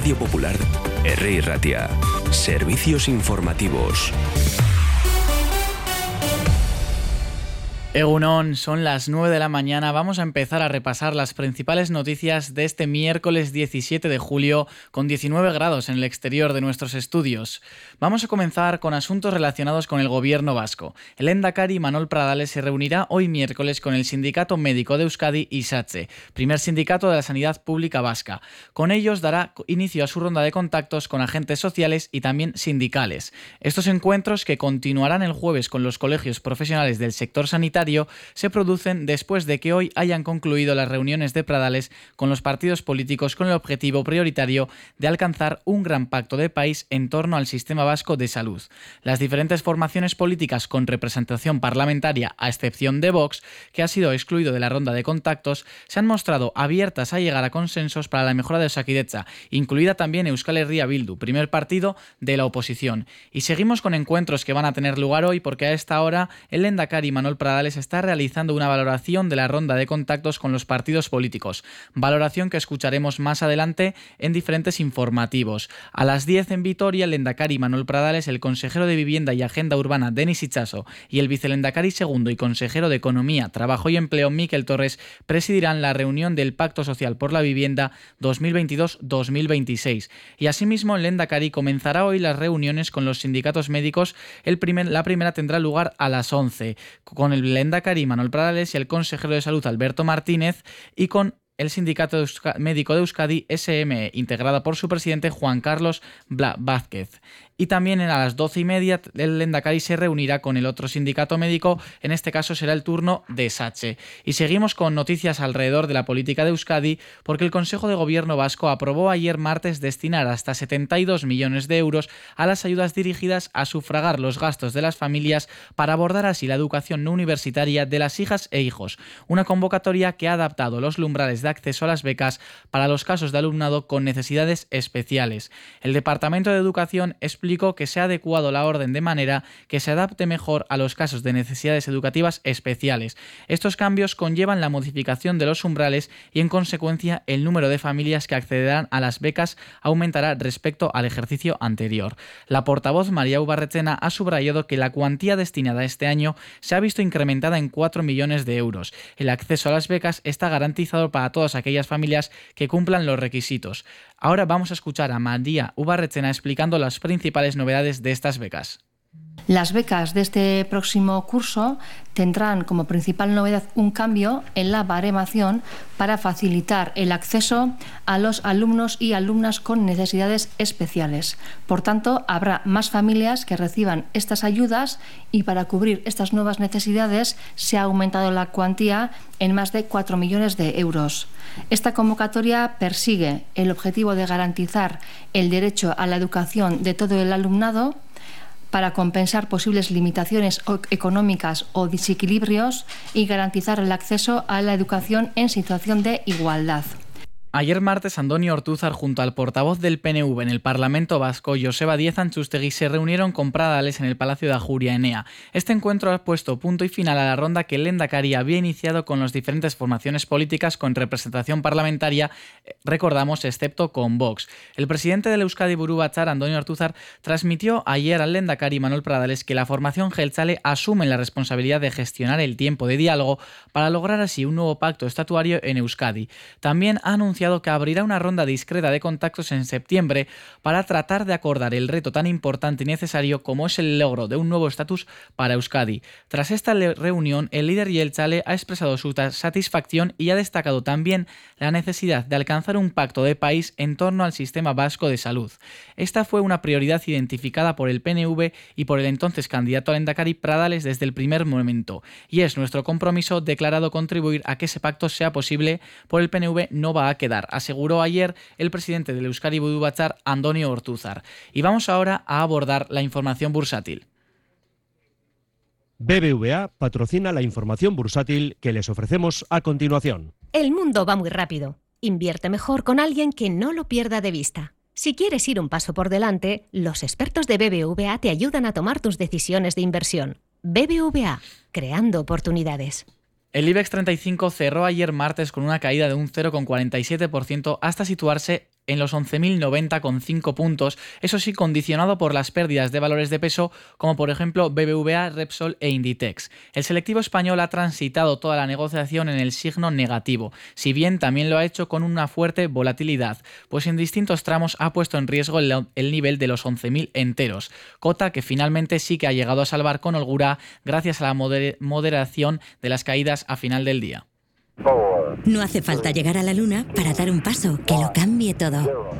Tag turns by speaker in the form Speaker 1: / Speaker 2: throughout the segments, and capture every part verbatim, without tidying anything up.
Speaker 1: Radio Popular, Herri y Ratia. Servicios informativos.
Speaker 2: Egunon, son las nueve de la mañana. Vamos a empezar a repasar las principales noticias de este miércoles diecisiete de julio, con diecinueve grados en el exterior de nuestros estudios. Vamos a comenzar con asuntos relacionados con el gobierno vasco. El Lehendakari Manol Pradales se reunirá hoy miércoles con el Sindicato Médico de Euskadi y SATSE, primer sindicato de la sanidad pública vasca. Con ellos dará inicio a su ronda de contactos con agentes sociales y también sindicales. Estos encuentros, que continuarán el jueves con los colegios profesionales del sector sanitario, se producen después de que hoy hayan concluido las reuniones de Pradales con los partidos políticos con el objetivo prioritario de alcanzar un gran pacto de país en torno al sistema vasco de salud. Las diferentes formaciones políticas con representación parlamentaria, a excepción de Vox, que ha sido excluido de la ronda de contactos, se han mostrado abiertas a llegar a consensos para la mejora de Osakidetza, incluida también Euskal Herria Bildu, primer partido de la oposición. Y seguimos con encuentros que van a tener lugar hoy, porque a esta hora el Lehendakari Manol Pradales está realizando una valoración de la ronda de contactos con los partidos políticos, valoración que escucharemos más adelante en diferentes informativos. A las diez en Vitoria, el Lehendakari Manol Pradales, el consejero de Vivienda y Agenda Urbana Denis Itxaso y el vicelehendakari segundo y consejero de Economía, Trabajo y Empleo Miquel Torres presidirán la reunión del Pacto Social por la Vivienda dos mil veintidós dos mil veintiséis. Y asimismo, el Lehendakari comenzará hoy las reuniones con los sindicatos médicos. El primer, la primera tendrá lugar a las once, con el Lehendakari Manol Pradales y el consejero de Salud Alberto Martínez, y con el Sindicato Médico de Euskadi, S M E, integrada por su presidente Juan Carlos Vázquez. Y también a las doce y media el Lehendakari se reunirá con el otro sindicato médico, en este caso será el turno de SATSE. Y seguimos con noticias alrededor de la política de Euskadi, porque el Consejo de Gobierno vasco aprobó ayer martes destinar hasta setenta y dos millones de euros a las ayudas dirigidas a sufragar los gastos de las familias para abordar así la educación no universitaria de las hijas e hijos. Una convocatoria que ha adaptado los umbrales de acceso a las becas para los casos de alumnado con necesidades especiales. El Departamento de Educación explicó que se ha adecuado la orden de manera que se adapte mejor a los casos de necesidades educativas especiales. Estos cambios conllevan la modificación de los umbrales y, en consecuencia, el número de familias que accederán a las becas aumentará respecto al ejercicio anterior. La portavoz María Ubarretxena ha subrayado que la cuantía destinada este año se ha visto incrementada en cuatro millones de euros. El acceso a las becas está garantizado para todas aquellas familias que cumplan los requisitos. Ahora vamos a escuchar a María Ubarretxena explicando las principales novedades de estas becas.
Speaker 3: Las becas de este próximo curso tendrán como principal novedad un cambio en la baremación para facilitar el acceso a los alumnos y alumnas con necesidades especiales. Por tanto, habrá más familias que reciban estas ayudas y para cubrir estas nuevas necesidades se ha aumentado la cuantía en más de cuatro millones de euros. Esta convocatoria persigue el objetivo de garantizar el derecho a la educación de todo el alumnado, para compensar posibles limitaciones económicas o desequilibrios y garantizar el acceso a la educación en situación de igualdad.
Speaker 2: Ayer martes, Andoni Ortúzar, junto al portavoz del P N V en el Parlamento Vasco, Joseba Díez Antxustegi, se reunieron con Pradales en el Palacio de Ajuria, Enea. Este encuentro ha puesto punto y final a la ronda que el Lehendakari había iniciado con las diferentes formaciones políticas con representación parlamentaria, recordamos, excepto con Vox. El presidente del Euskadi Buru Batzar, Andoni Ortúzar, transmitió ayer al Lehendakari Manol Pradales que la formación jeltzale asume la responsabilidad de gestionar el tiempo de diálogo para lograr así un nuevo pacto estatuario en Euskadi. También ha anunciado que abrirá una ronda discreta de contactos en septiembre para tratar de acordar el reto tan importante y necesario como es el logro de un nuevo estatus para Euskadi. Tras esta reunión, el líder jeltzale ha expresado su satisfacción y ha destacado también la necesidad de alcanzar un pacto de país en torno al sistema vasco de salud. Esta fue una prioridad identificada por el P N V y por el entonces candidato a Lehendakari Pradales desde el primer momento, y es nuestro compromiso declarado contribuir a que ese pacto sea posible. Por el P N V no va a quedar, aseguró ayer el presidente del Euskadi Buru Batzar, Andoni Ortúzar. Y vamos ahora a abordar la información bursátil.
Speaker 4: B B V A patrocina la información bursátil que les ofrecemos a continuación.
Speaker 5: El mundo va muy rápido. Invierte mejor con alguien que no lo pierda de vista. Si quieres ir un paso por delante, los expertos de B B V A te ayudan a tomar tus decisiones de inversión. B B V A, creando oportunidades.
Speaker 2: El IBEX treinta y cinco cerró ayer martes con una caída de un cero coma cuarenta y siete por ciento hasta situarse en los once mil noventa coma cinco puntos, eso sí condicionado por las pérdidas de valores de peso como por ejemplo B B V A, Repsol e Inditex. El selectivo español ha transitado toda la negociación en el signo negativo, si bien también lo ha hecho con una fuerte volatilidad, pues en distintos tramos ha puesto en riesgo el, el nivel de los once mil enteros, cota que finalmente sí que ha llegado a salvar con holgura gracias a la moder- moderación de las caídas a final del día.
Speaker 6: No hace falta llegar a la luna para dar un paso que lo cambie todo.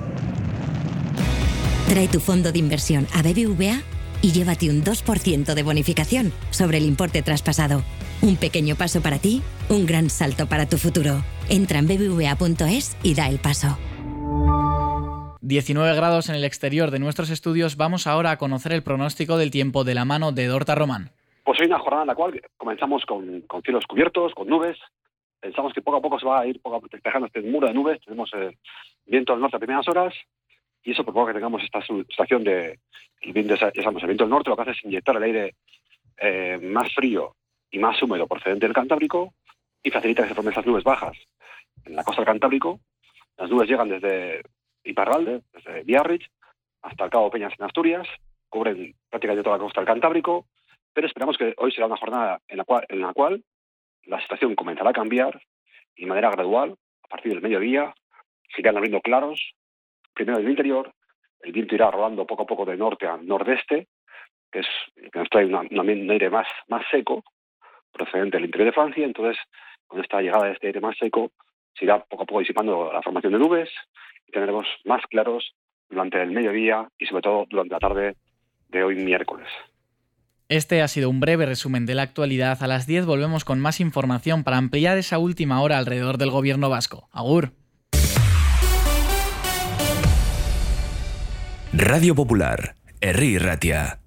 Speaker 6: Trae tu fondo de inversión a B B V A y llévate un dos por ciento de bonificación sobre el importe traspasado. Un pequeño paso para ti, un gran salto para tu futuro. Entra en b b v a punto es y da el paso.
Speaker 2: diecinueve grados en el exterior de nuestros estudios. Vamos ahora a conocer el pronóstico del tiempo de la mano de Dorta Román.
Speaker 7: Pues hoy una jornada en la cual comenzamos con, con cielos cubiertos, con nubes. Pensamos que poco a poco se va a ir poco a poco despejando este muro de nubes. Tenemos eh, viento del norte a primeras horas y eso provoca que tengamos esta situación de el viento, ya sabemos, el viento del norte lo que hace es inyectar el aire eh, más frío y más húmedo procedente del Cantábrico y facilita que se formen estas nubes bajas en la costa del Cantábrico. Las nubes llegan desde Iparralde, desde Biarritz, hasta el Cabo Peñas en Asturias, cubren prácticamente toda la costa del Cantábrico, pero esperamos que hoy será una jornada en la cual, en la cual la situación comenzará a cambiar y de manera gradual, a partir del mediodía, se irán abriendo claros, primero del interior, el viento irá rodando poco a poco de norte a nordeste, que, es, que nos trae una, una, un aire más, más seco, procedente del interior de Francia. Entonces, con esta llegada de este aire más seco, se irá poco a poco disipando la formación de nubes y tendremos más claros durante el mediodía y sobre todo durante la tarde de hoy miércoles.
Speaker 2: Este ha sido un breve resumen de la actualidad. A las diez volvemos con más información para ampliar esa última hora alrededor del gobierno vasco. Agur.
Speaker 1: Radio Popular, Herri Ratia.